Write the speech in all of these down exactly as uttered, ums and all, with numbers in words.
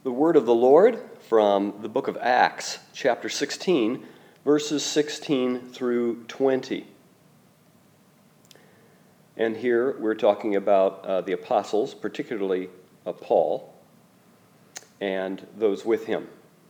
The word of the Lord from the book of Acts, chapter sixteen, verses sixteen through twenty. And here we're talking about uh, the apostles, particularly uh, Paul, and those with him.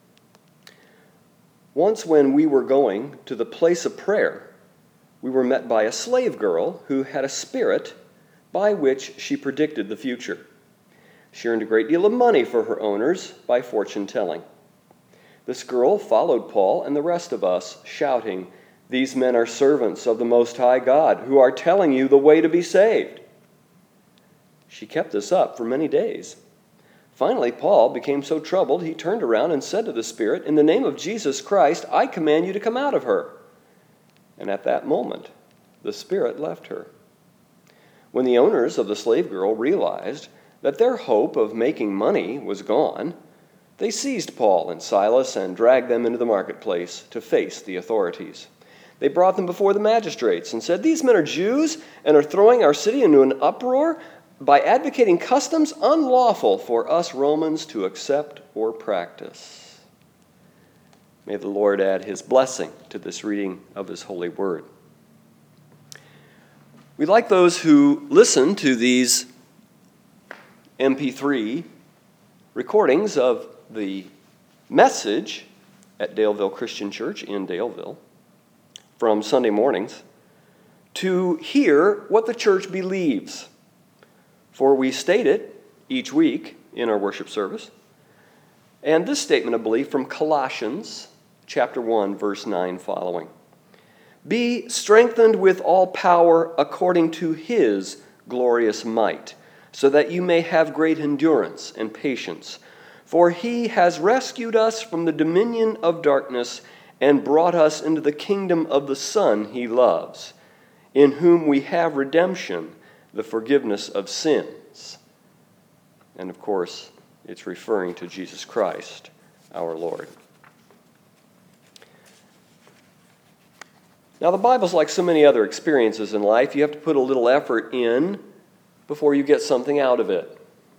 Once when we were going to the place of prayer, we were met by a slave girl who had a spirit by which she predicted the future. She earned a great deal of money for her owners by fortune-telling. This girl followed Paul and the rest of us, shouting, "These men are servants of the Most High God, who are telling you the way to be saved." She kept this up for many days. Finally, Paul became so troubled, he turned around and said to the spirit, "In the name of Jesus Christ, I command you to come out of her." And at that moment, the spirit left her. When the owners of the slave girl realized that their hope of making money was gone, they seized Paul and Silas and dragged them into the marketplace to face the authorities. They brought them before the magistrates and said, "These men are Jews and are throwing our city into an uproar by advocating customs unlawful for us Romans to accept or practice." May the Lord add his blessing to this reading of his holy word. We like those who listen to these M P three recordings of the message at Daleville Christian Church in Daleville from Sunday mornings to hear what the church believes. For we state it each week in our worship service. And this statement of belief from Colossians chapter one, verse nine following. "Be strengthened with all power according to his glorious might, so that you may have great endurance and patience. For he has rescued us from the dominion of darkness and brought us into the kingdom of the Son he loves, in whom we have redemption, the forgiveness of sins." And of course, it's referring to Jesus Christ, our Lord. Now, the Bible's like so many other experiences in life. You have to put a little effort in before you get something out of it.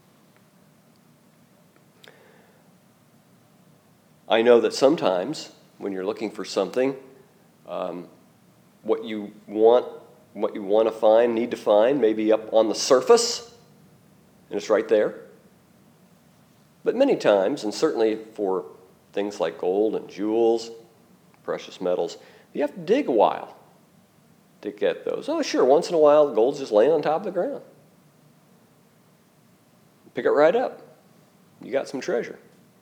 I know that sometimes when you're looking for something, um, what you want, what you want to find, need to find, may be up on the surface, and it's right there. But many times, and certainly for things like gold and jewels, precious metals, you have to dig a while to get those. Oh, sure, once in a while, the gold's just laying on top of the ground. Pick it right up. You got some treasure.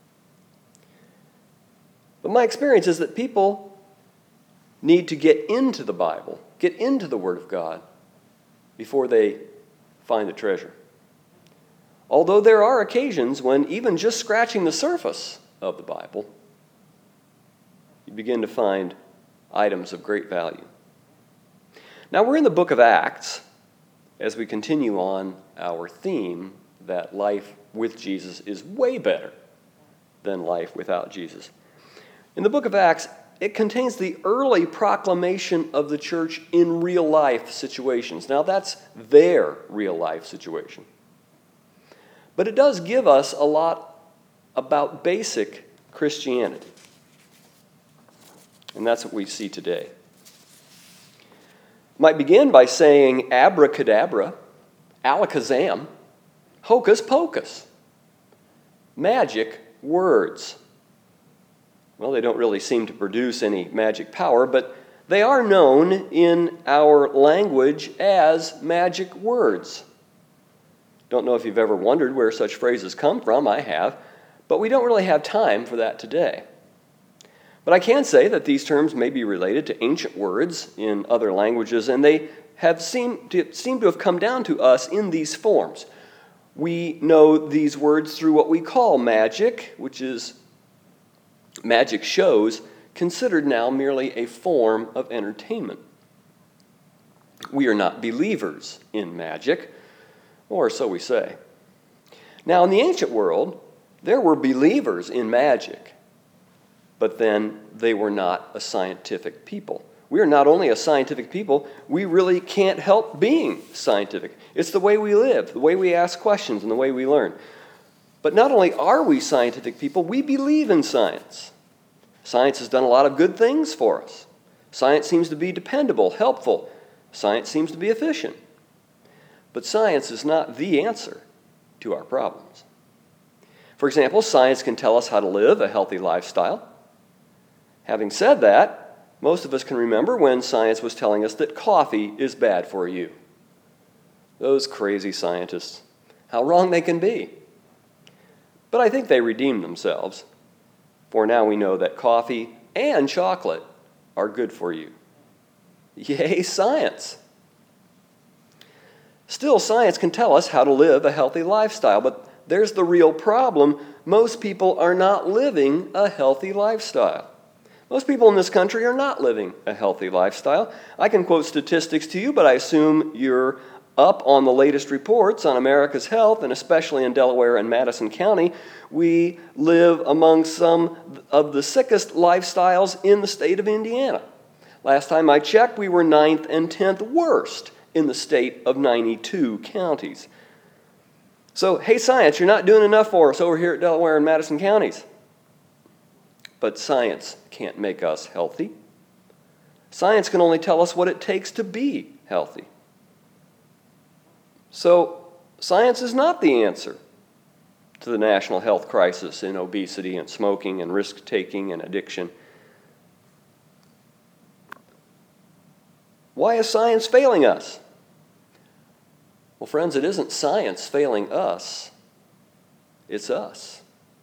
But my experience is that people need to get into the Bible, get into the Word of God, before they find the treasure. Although there are occasions when even just scratching the surface of the Bible, you begin to find items of great value. Now we're in the book of Acts as we continue on our theme that life with Jesus is way better than life without Jesus. In the book of Acts, it contains the early proclamation of the church in real life situations. Now that's their real life situation. But it does give us a lot about basic Christianity. And that's what we see today. Might begin by saying abracadabra, alakazam, hocus pocus, magic words. Well, they don't really seem to produce any magic power, but they are known in our language as magic words. Don't know if you've ever wondered where such phrases come from. I have, but we don't really have time for that today. But I can say that these terms may be related to ancient words in other languages, and they have seemed to, seem to have come down to us in these forms. We know these words through what we call magic, which is magic shows, considered now merely a form of entertainment. We are not believers in magic, or so we say. Now, in the ancient world, there were believers in magic, but then they were not a scientific people. We are not only a scientific people, we really can't help being scientific. It's the way we live, the way we ask questions, and the way we learn. But not only are we scientific people, we believe in science. Science has done a lot of good things for us. Science seems to be dependable, helpful. Science seems to be efficient. But science is not the answer to our problems. For example, science can tell us how to live a healthy lifestyle. Having said that, most of us can remember when science was telling us that coffee is bad for you. Those crazy scientists, how wrong they can be. But I think they redeemed themselves, for now we know that coffee and chocolate are good for you. Yay, science! Still, science can tell us how to live a healthy lifestyle, but there's the real problem. Most people are not living a healthy lifestyle. Most people in this country are not living a healthy lifestyle. I can quote statistics to you, but I assume you're up on the latest reports on America's health, and especially in Delaware and Madison County. We live among some of the sickest lifestyles in the state of Indiana. Last time I checked, we were ninth and tenth worst in the state of ninety-two counties. So, hey, science, you're not doing enough for us over here at Delaware and Madison counties. But science can't make us healthy. Science can only tell us what it takes to be healthy. So, science is not the answer to the national health crisis in obesity and smoking and risk-taking and addiction. Why is science failing us? Well, friends, it isn't science failing us. It's us.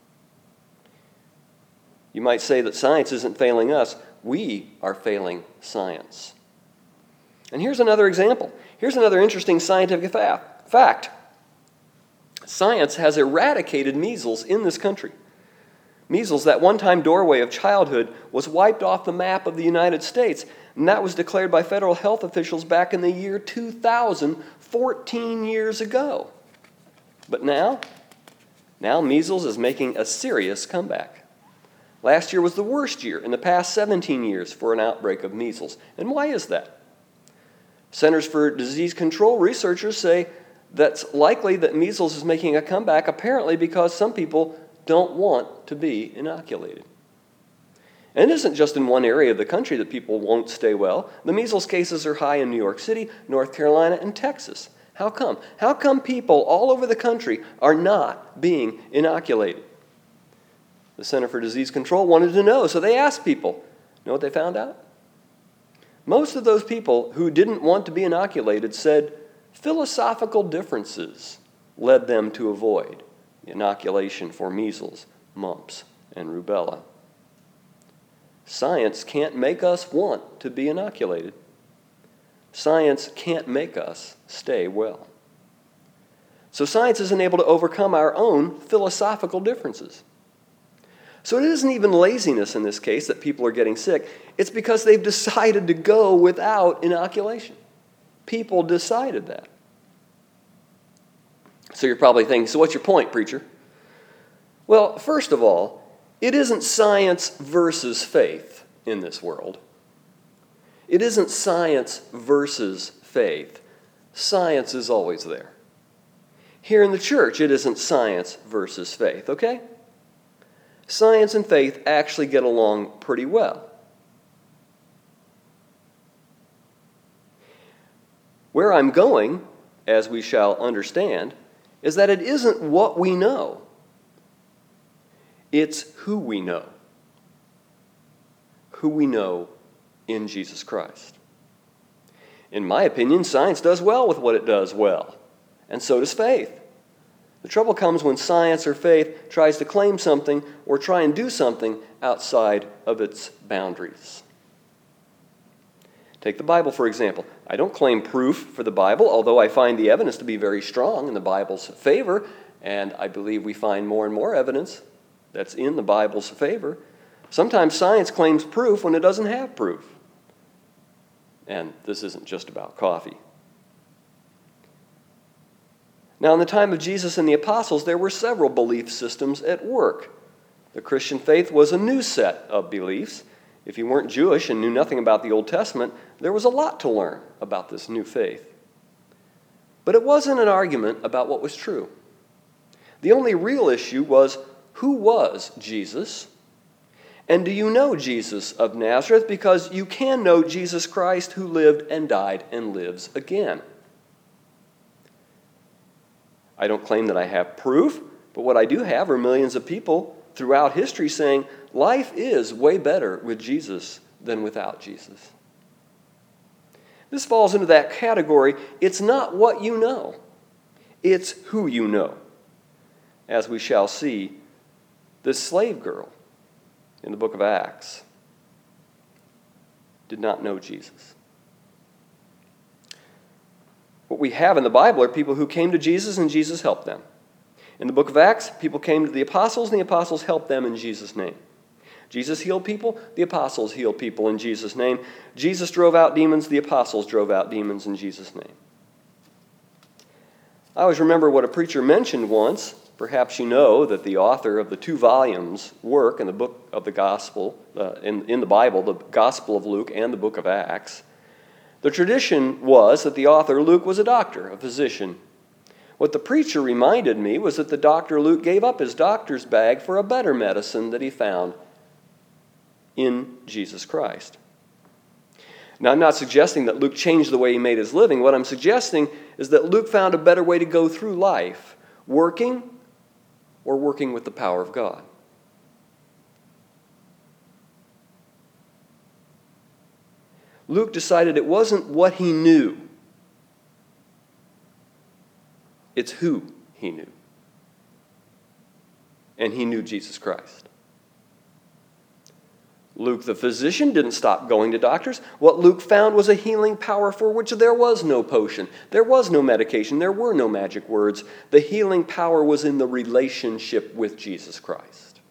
You might say that science isn't failing us. We are failing science. And here's another example. Here's another interesting scientific fact. Science has eradicated measles in this country. Measles, that one-time doorway of childhood, was wiped off the map of the United States, and that was declared by federal health officials back in the year two thousand, fourteen years ago. But now, now measles is making a serious comeback. Last year was the worst year in the past seventeen years for an outbreak of measles. And why is that? Centers for Disease Control researchers say that's likely that measles is making a comeback apparently because some people don't want to be inoculated. And it isn't just in one area of the country that people won't stay well. The measles cases are high in New York City, North Carolina, and Texas. How come? How come people all over the country are not being inoculated? The Center for Disease Control wanted to know, so they asked people. You know what they found out? Most of those people who didn't want to be inoculated said philosophical differences led them to avoid inoculation for measles, mumps, and rubella. Science can't make us want to be inoculated. Science can't make us stay well. So science isn't able to overcome our own philosophical differences. So it isn't even laziness in this case that people are getting sick. It's because they've decided to go without inoculation. People decided that. So you're probably thinking, so what's your point, preacher? Well, first of all, it isn't science versus faith in this world. It isn't science versus faith. Science is always there. Here in the church, it isn't science versus faith, okay? Science and faith actually get along pretty well. Where I'm going, as we shall understand, is that it isn't what we know. It's who we know. Who we know in Jesus Christ. In my opinion, science does well with what it does well, and so does faith. The trouble comes when science or faith tries to claim something or try and do something outside of its boundaries. Take the Bible, for example. I don't claim proof for the Bible, although I find the evidence to be very strong in the Bible's favor, and I believe we find more and more evidence that's in the Bible's favor. Sometimes science claims proof when it doesn't have proof. And this isn't just about coffee. Now, in the time of Jesus and the apostles, there were several belief systems at work. The Christian faith was a new set of beliefs. If you weren't Jewish and knew nothing about the Old Testament, there was a lot to learn about this new faith. But it wasn't an argument about what was true. The only real issue was, who was Jesus? And do you know Jesus of Nazareth? Because you can know Jesus Christ, who lived and died and lives again. I don't claim that I have proof, but what I do have are millions of people throughout history saying life is way better with Jesus than without Jesus. This falls into that category. It's not what you know, it's who you know. As we shall see, this slave girl in the book of Acts did not know Jesus. What we have in the Bible are people who came to Jesus and Jesus helped them. In the book of Acts, people came to the apostles and the apostles helped them in Jesus' name. Jesus healed people, the apostles healed people in Jesus' name. Jesus drove out demons, the apostles drove out demons in Jesus' name. I always remember what a preacher mentioned once. Perhaps you know that the author of the two volumes work in the book of the gospel, uh, in, in the Bible, the Gospel of Luke and the book of Acts. The tradition was that the author, Luke, was a doctor, a physician. What the preacher reminded me was that the doctor Luke gave up his doctor's bag for a better medicine that he found in Jesus Christ. Now, I'm not suggesting that Luke changed the way he made his living. What I'm suggesting is that Luke found a better way to go through life, working or working with the power of God. Luke decided it wasn't what he knew, it's who he knew. And he knew Jesus Christ. Luke, the physician, didn't stop going to doctors. What Luke found was a healing power for which there was no potion. There was no medication. There were no magic words. The healing power was in the relationship with Jesus Christ.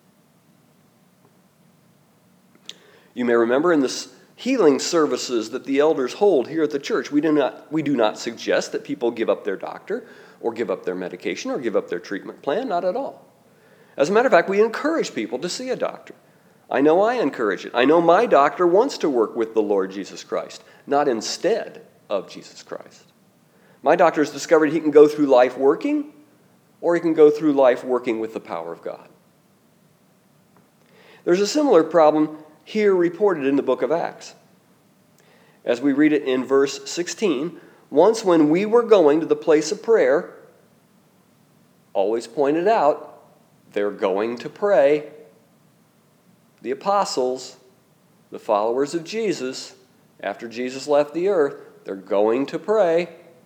You may remember in the healing services that the elders hold here at the church, we do not, we do not suggest that people give up their doctor or give up their medication or give up their treatment plan. Not at all. As a matter of fact, we encourage people to see a doctor. I know I encourage it. I know my doctor wants to work with the Lord Jesus Christ, not instead of Jesus Christ. My doctor has discovered he can go through life working, or he can go through life working with the power of God. There's a similar problem here reported in the book of Acts. As we read it in verse sixteen, once when we were going to the place of prayer, always pointed out, they're going to pray. The apostles, the followers of Jesus, after Jesus left the earth, they're going to pray.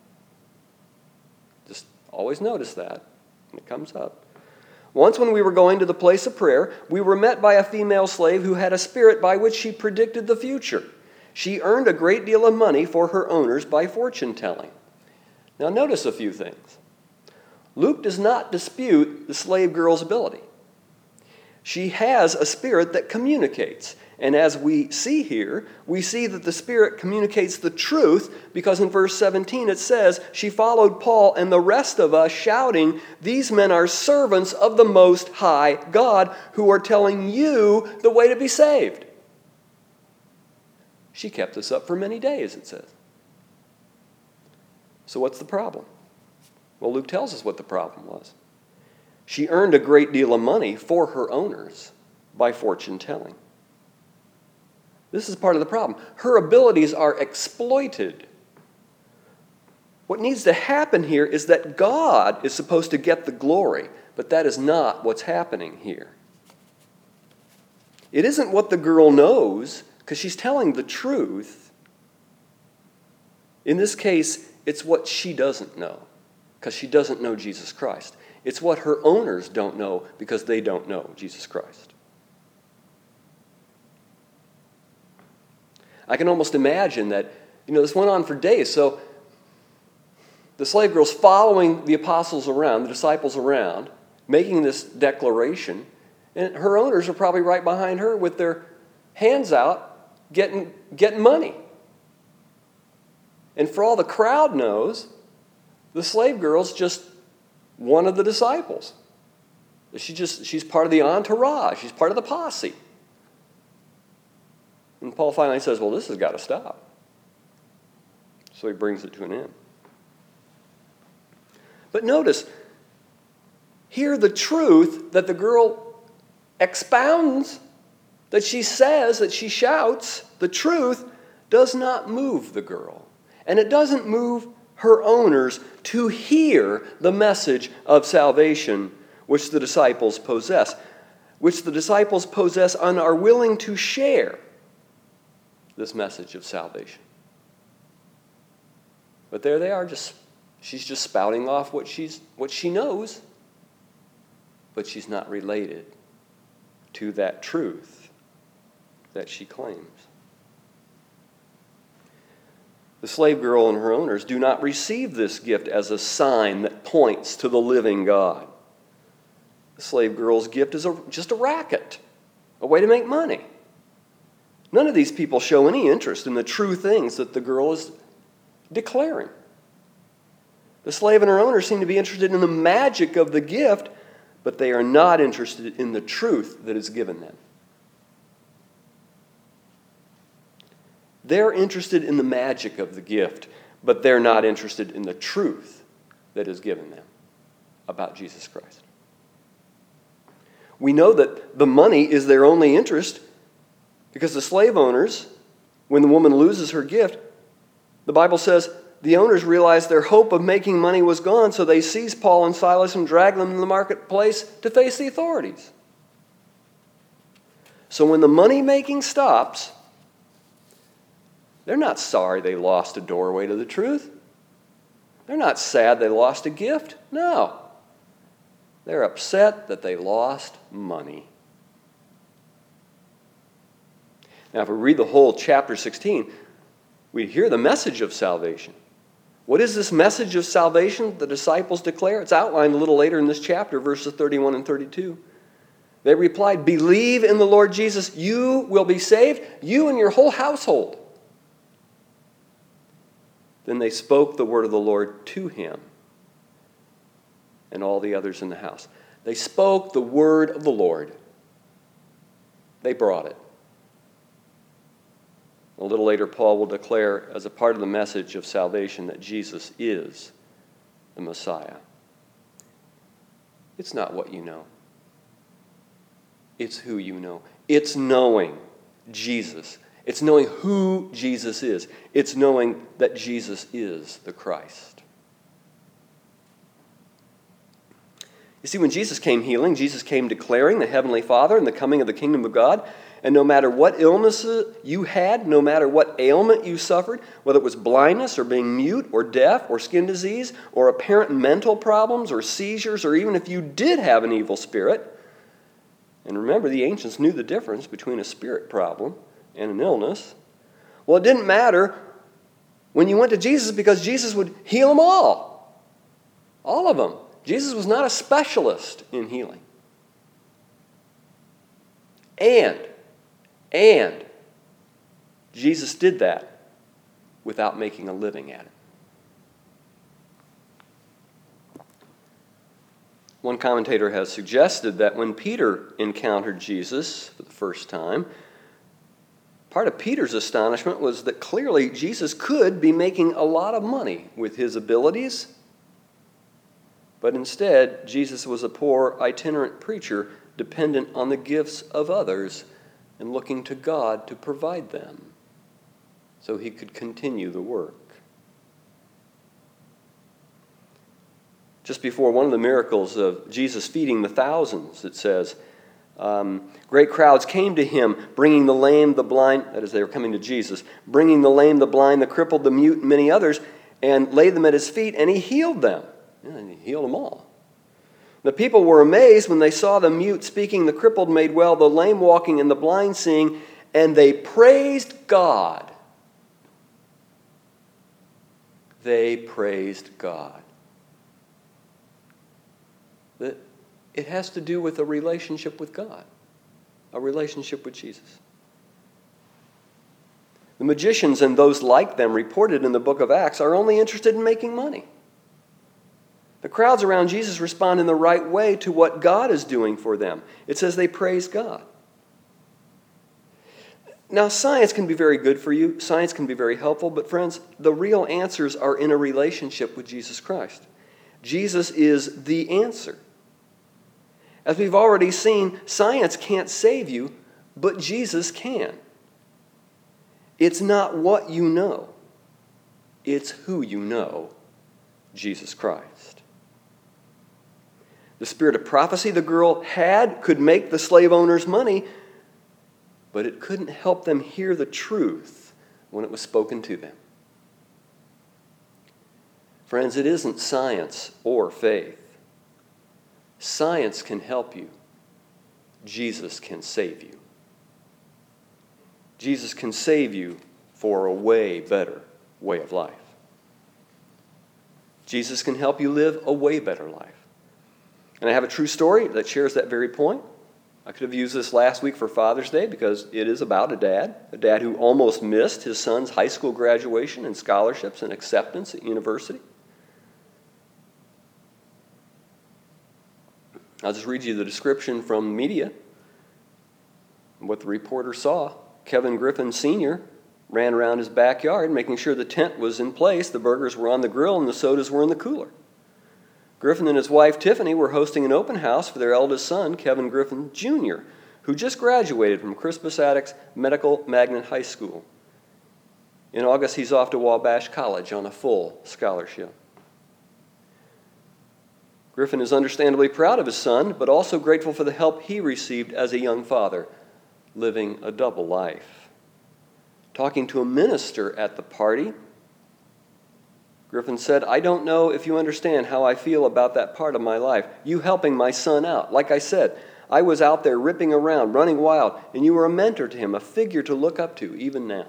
Just always notice that when it comes up. Once when we were going to the place of prayer, we were met by a female slave who had a spirit by which she predicted the future. She earned a great deal of money for her owners by fortune telling. Now notice a few things. Luke does not dispute the slave girl's ability. She has a spirit that communicates. And as we see here, we see that the Spirit communicates the truth because in verse seventeen it says, she followed Paul and the rest of us shouting, these men are servants of the Most High God who are telling you the way to be saved. She kept this up for many days, it says. So what's the problem? Well, Luke tells us what the problem was. She earned a great deal of money for her owners by fortune telling. This is part of the problem. Her abilities are exploited. What needs to happen here is that God is supposed to get the glory, but that is not what's happening here. It isn't what the girl knows, because she's telling the truth. In this case, it's what she doesn't know, because she doesn't know Jesus Christ. It's what her owners don't know because they don't know Jesus Christ. I can almost imagine that, you know, this went on for days. So the slave girl's following the apostles around, the disciples around, making this declaration, and her owners are probably right behind her with their hands out, getting, getting money. And for all the crowd knows, the slave girl's just one of the disciples. She just, she's part of the entourage. She's part of the posse. And Paul finally says, well, this has got to stop. So he brings it to an end. But notice, Here, the truth that the girl expounds, that she says, that she shouts, the truth does not move the girl. And it doesn't move her owners to hear the message of salvation which the disciples possess, which the disciples possess and are willing to share this message of salvation. But there they are, just she's just spouting off what she's what she knows, but she's not related to that truth that she claims. The slave girl and her owners do not receive this gift as a sign that points to the living God. The slave girl's gift is a, just a racket, a way to make money. None of these people show any interest in the true things that the girl is declaring. The slave and her owner seem to be interested in the magic of the gift, but they are not interested in the truth that is given them. They're interested in the magic of the gift, but they're not interested in the truth that is given them about Jesus Christ. We know that the money is their only interest because the slave owners, when the woman loses her gift, the Bible says the owners realized their hope of making money was gone, so they seized Paul and Silas and dragged them in the marketplace to face the authorities. So when the money making stops, they're not sorry they lost a doorway to the truth. They're not sad they lost a gift. No. They're upset that they lost money. Now, if we read the whole chapter sixteen, we hear the message of salvation. What is this message of salvation the disciples declare? It's outlined a little later in this chapter, verses thirty-one and thirty-two. They replied, "Believe in the Lord Jesus, you will be saved, you and your whole household." Then they spoke the word of the Lord to him and all the others in the house. They spoke the word of the Lord. They brought it. A little later, Paul will declare as a part of the message of salvation that Jesus is the Messiah. It's not what you know. It's who you know. It's knowing Jesus. It's knowing who Jesus is. It's knowing that Jesus is the Christ. You see, when Jesus came healing, Jesus came declaring the Heavenly Father and the coming of the kingdom of God. And no matter what illness you had, no matter what ailment you suffered, whether it was blindness or being mute or deaf or skin disease or apparent mental problems or seizures, or even if you did have an evil spirit, and remember, the ancients knew the difference between a spirit problem and an illness. Well, it didn't matter when you went to Jesus because Jesus would heal them all. All of them. Jesus was not a specialist in healing. And, and, Jesus did that without making a living at it. One commentator has suggested that when Peter encountered Jesus for the first time, part of Peter's astonishment was that clearly Jesus could be making a lot of money with his abilities, but instead Jesus was a poor itinerant preacher dependent on the gifts of others and looking to God to provide them so he could continue the work. Just before one of the miracles of Jesus feeding the thousands, it says, Um, great crowds came to him, bringing the lame, the blind, that is, they were coming to Jesus, bringing the lame, the blind, the crippled, the mute, and many others, and laid them at his feet, and he healed them. Yeah, and he healed them all. The people were amazed when they saw the mute speaking, the crippled made well, the lame walking, and the blind seeing, and they praised God. They praised God. That it has to do with a relationship with God, a relationship with Jesus. The magicians and those like them reported in the book of Acts are only interested in making money. The crowds around Jesus respond in the right way to what God is doing for them. It says they praise God. Now, science can be very good for you. Science can be very helpful. But friends, the real answers are in a relationship with Jesus Christ. Jesus is the answer. As we've already seen, science can't save you, but Jesus can. It's not what you know. It's who you know, Jesus Christ. The spirit of prophecy the girl had could make the slave owners money, but it couldn't help them hear the truth when it was spoken to them. Friends, it isn't science or faith. Science can help you. Jesus can save you. Jesus can save you for a way better way of life. Jesus can help you live a way better life. And I have a true story that shares that very point. I could have used this last week for Father's Day because it is about a dad, a dad who almost missed his son's high school graduation and scholarships and acceptance at university. I'll just read you the description from media, what the reporter saw. Kevin Griffin Senior ran around his backyard making sure the tent was in place, the burgers were on the grill, and the sodas were in the cooler. Griffin and his wife Tiffany were hosting an open house for their eldest son, Kevin Griffin Junior, who just graduated from Crispus Attucks Medical Magnet High School. In August, he's off to Wabash College on a full scholarship. Griffin is understandably proud of his son, but also grateful for the help he received as a young father, living a double life. Talking to a minister at the party, Griffin said, "I don't know if you understand how I feel about that part of my life. You helping my son out. Like I said, I was out there ripping around, running wild, and you were a mentor to him, a figure to look up to, even now."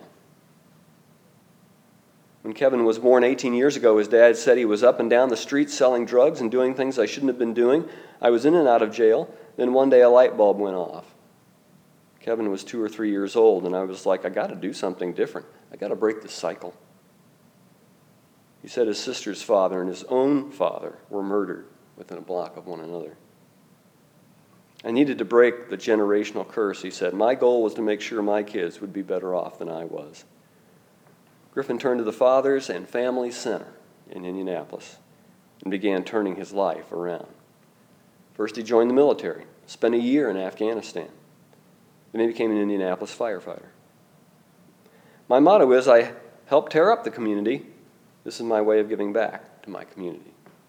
When Kevin was born eighteen years ago, his dad said he was up and down the streets selling drugs and doing things I shouldn't have been doing. I was in and out of jail. Then one day a light bulb went off. Kevin was two or three years old, and I was like, I got to do something different. I got to break the cycle. He said his sister's father and his own father were murdered within a block of one another. I needed to break the generational curse, he said. My goal was to make sure my kids would be better off than I was. Griffin turned to the Fathers and Family Center in Indianapolis and began turning his life around. First, he joined the military, spent a year in Afghanistan. Then he became an Indianapolis firefighter. My motto is, I help tear up the community. This is my way of giving back to my community.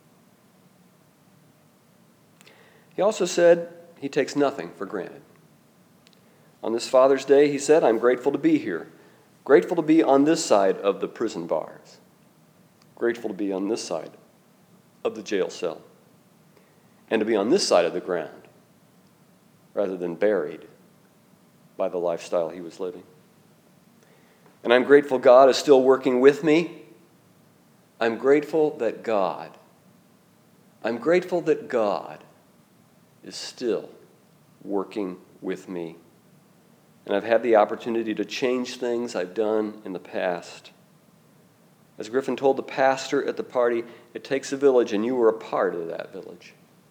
He also said he takes nothing for granted. On this Father's Day, he said, I'm grateful to be here. Grateful to be on this side of the prison bars. Grateful to be on this side of the jail cell. And to be on this side of the ground rather than buried by the lifestyle he was living. And I'm grateful God is still working with me. I'm grateful that God, I'm grateful that God is still working with me. And I've had the opportunity to change things I've done in the past. As Griffin told the pastor at the party, it takes a village, and you were a part of that village.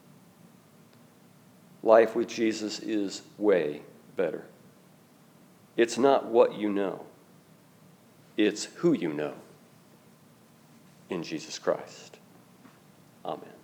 Life with Jesus is way better. It's not what you know. It's who you know in Jesus Christ. Amen.